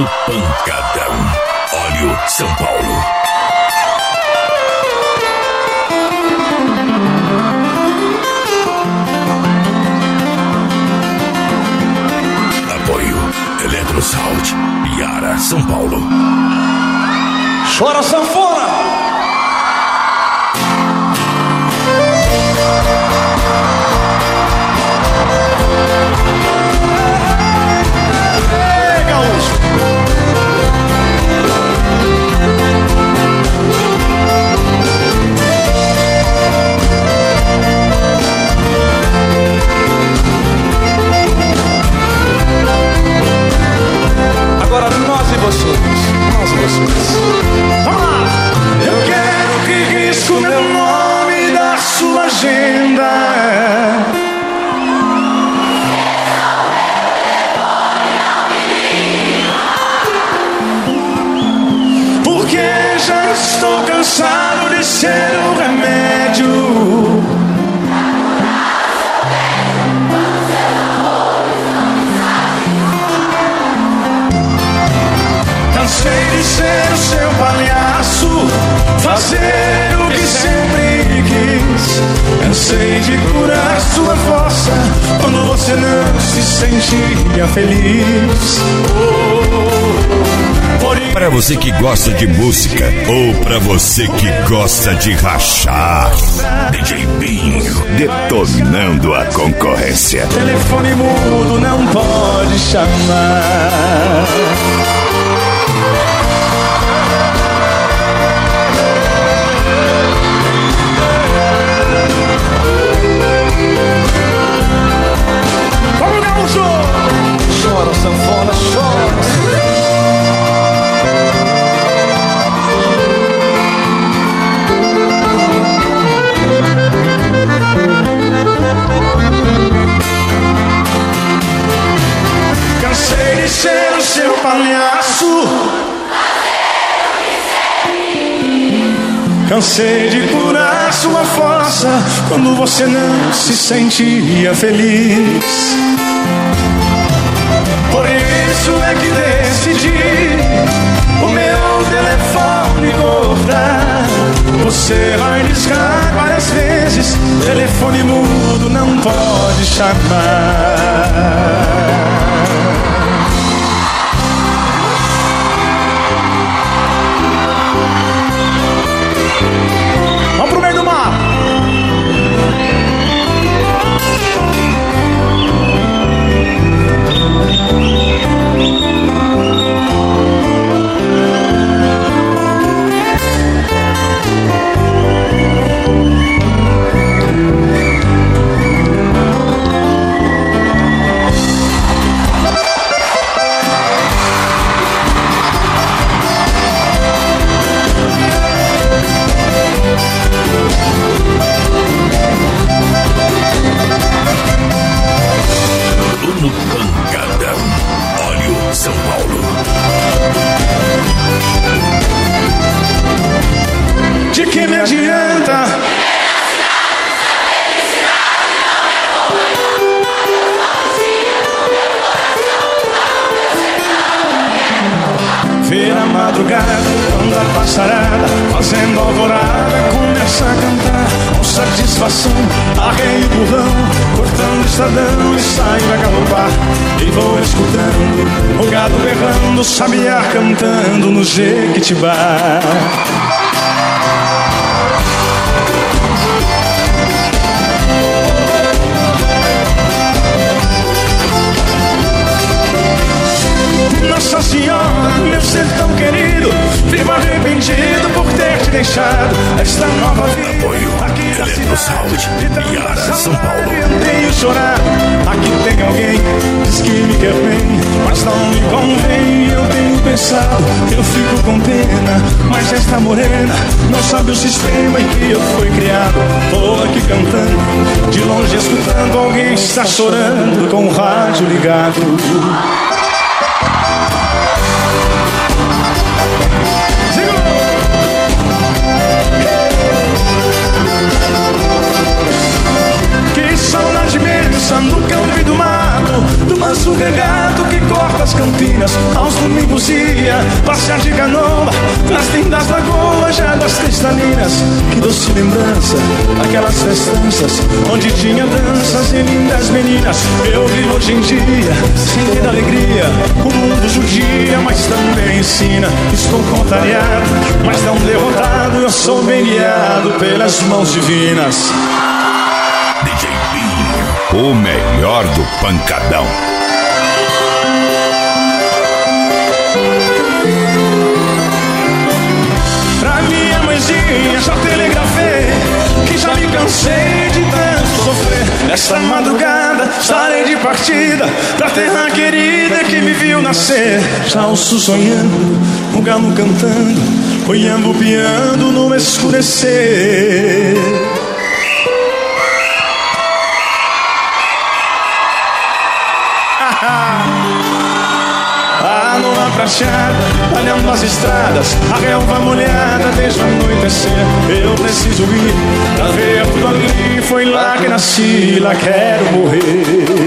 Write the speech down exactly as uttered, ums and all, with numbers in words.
No Pancadão. Óleo São Paulo. Apoio Eletrosound. Iara, São Paulo. Chora sanfona! Agora nós e vocês, nós e vocês. Vamos lá! Eu quero que risque o meu nome da sua agenda. Porque já estou cansado de ser o remédio. Cansei de ser o seu palhaço, fazer o que sempre quis. Cansei de curar sua força quando você não se sentia feliz. Oh, por... Para você que gosta de música ou para você que gosta de rachar, D J Binho detonando a concorrência. Telefone mudo não pode chamar. Chora, sanfona, chora. Cansei de ser o seu palhaço. Cansei de curar sua força quando você não se sentia feliz. Por isso é que decidi o meu telefone cortar. Você vai discar várias vezes, telefone mudo não pode chamar. Vamos pro meio do mar. No Pancadão. Óleo São Paulo. De que me adianta? Ver a madrugada, andar passarada, fazendo alvorada, começa a cantar com satisfação, arreio o burrão, cortando o estradão e saio a galopar. E vou escutando o gado berrando, o sabiá cantando no Jequitibá. Nossa Senhora, meu ser tão querido, vivo arrependido por ter te deixado. Esta nova vida Apoio Eletrosound. Iara, São Paulo. Eu tenho chorar. Aqui tem alguém, diz que me quer bem, mas não me convém. Eu tenho pensado, eu fico com pena, mas esta morena não sabe o sistema em que eu fui criado. Tô aqui cantando, de longe escutando, alguém está chorando com o rádio ligado. Que saudade imensa no campo e do mato, do manso regado que corta nas Campinas, aos domingos ia passear de canoa nas lindas lagoas de águas cristalinas. Que doce lembrança, aquelas festanças onde tinha danças e lindas meninas. Eu vivo hoje em dia sem ter alegria, o mundo judia, mas também ensina. Estou contrariado, mas não derrotado, eu sou bem guiado pelas mãos divinas. D J Binho, o melhor do pancadão. Pra minha mãezinha já telegrafei que já me cansei de tanto sofrer. Nesta madrugada estarei de partida pra terra querida que me viu nascer. Já ouço sonhando, um galo cantando, boiando, piando no escurecer. A lua prateada, olhando as estradas, a relva molhada desde o anoitecer. Eu preciso ir pra ver tudo ali, foi lá que nasci, lá quero morrer.